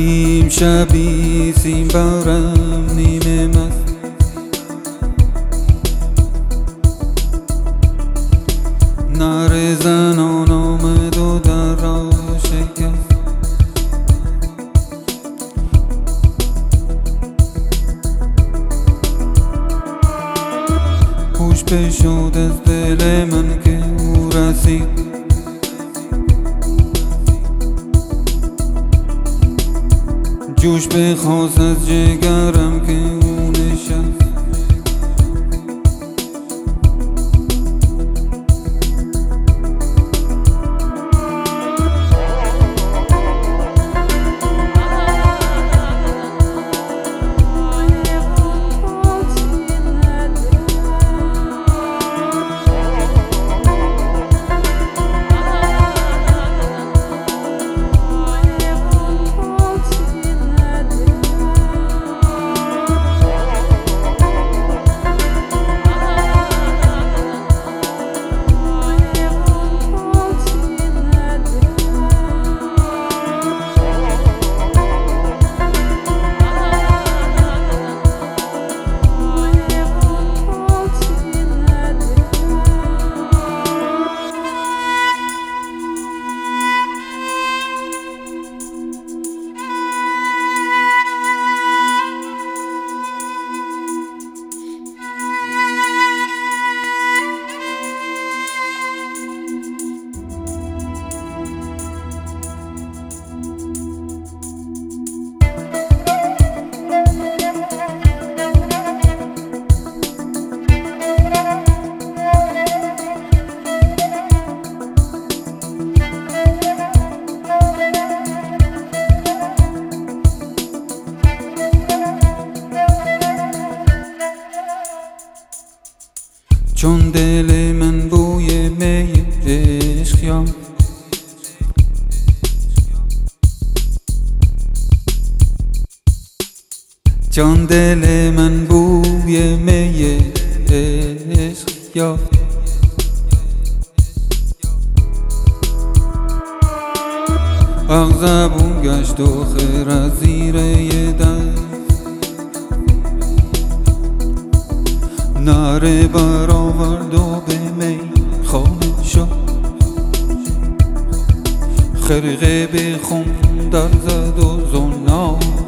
نیم شبی سیم برم نیمه مست، نره زنان آمد و در را شکست. هوش بشد از دل من که او رسید، جوش بخواست از جگرم که او نشست. چون دل من بوی می عشق یافت، چون دل من بوی می عشق یافت، آغ زبون گشت و خیر از زیر دست، نره برآورد و به می خانه شد، خرقه به خم در زد و زنار